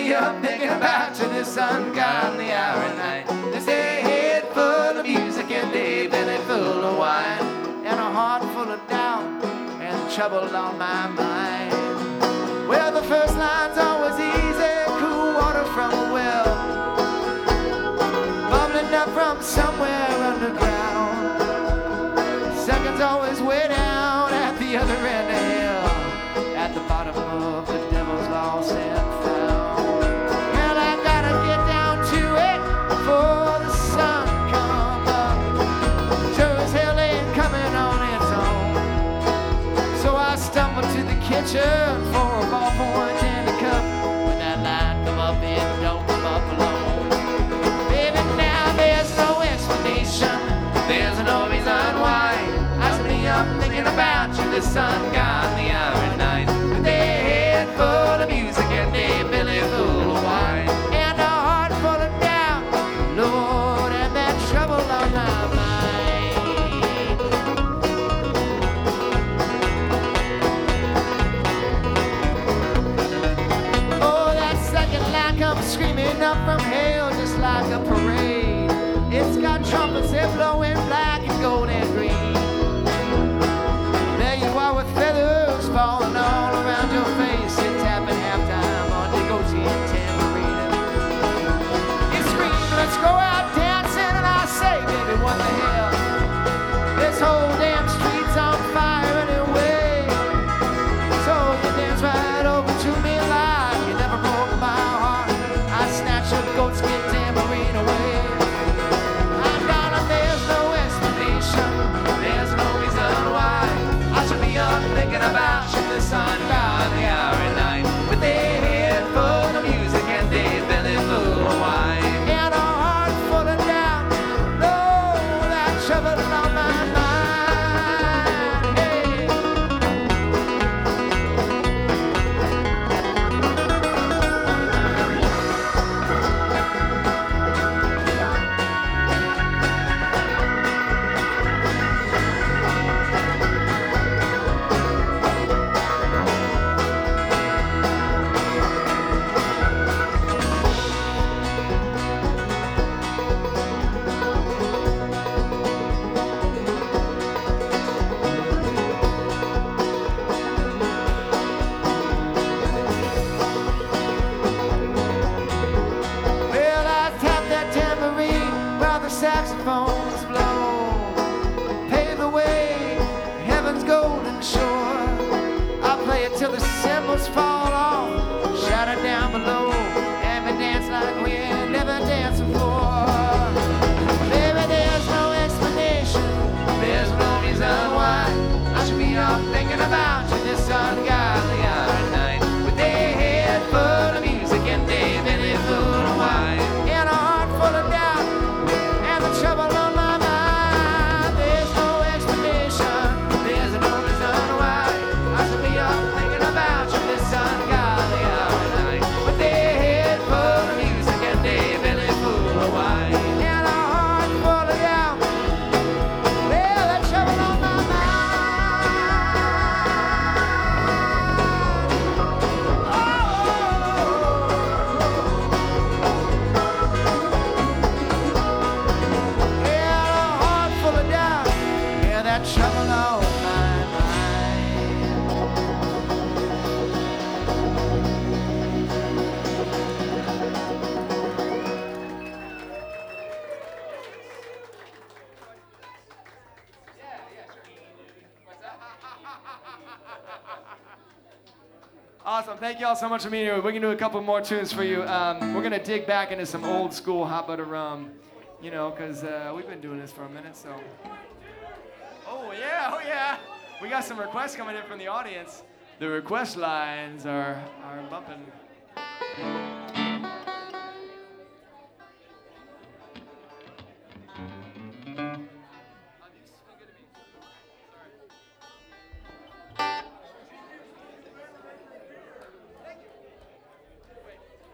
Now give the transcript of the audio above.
be up thinking about you this ungodly hour at night. This day head full of music and day belly full of wine, and a heart full of doubt and trouble on my mind. Well, the first line's always easy, cool water from a well, bubbling up from somewhere underground. Second's always way down at the other end of hell, at the bottom of the devil's lost and found. Well, I gotta get down to it before the sun comes up. Sure as hell ain't coming on its own. So I stumble to the kitchen for a ballpoint and a cup. When that line come up, it don't come up alone. Baby, now there's no explanation, there's no reason why I should be up thinking about you this ungodly hour at night. With a head full of music and a belly full of wine, and a heart full of doubt, Lord, and that trouble on my mind. Oh, that second line comes screaming up from hell just like a parade. It's got trumpets that blowing black and gold and green. There you are with feathers falling all around your face. It's tapping halftime on the goatee and tambourine. You scream, let's go out dancing, and I say, baby, what the hell? This whole damn street's on fire anyway. So you dance right over to me like you never broke my heart. I snatch your goatskin tambourine away. Thinking about you this ungodly hour at night, with a head full of music and a belly full of wine, and a heart full of doubt, Lord, that trouble on my mind. Hey. Saxophones blow, pave the way, heaven's golden shore. I'll play it till the cymbals fall off, shout it down below, and we dance like we ain't never danced before. Baby, there's no explanation, there's no reason why I should be up thinking about you this ungodly hour at night, with a head full of music and a belly full of wine, and a heart full of doubt, trouble on my mind. There's no explanation, there's no reason why I should be up thinking about you this ungodly hour at night, with a head full of music and a belly full of wine, and a heart full of doubt. Well, that trouble on my trouble on my mind. Awesome, thank you all so much for being here. We're gonna do a couple more tunes for you. We're gonna dig back into some old school hot butter rum, you know, because we've been doing this for a minute, so. Oh yeah. We got some requests coming in from the audience. The request lines are bumping.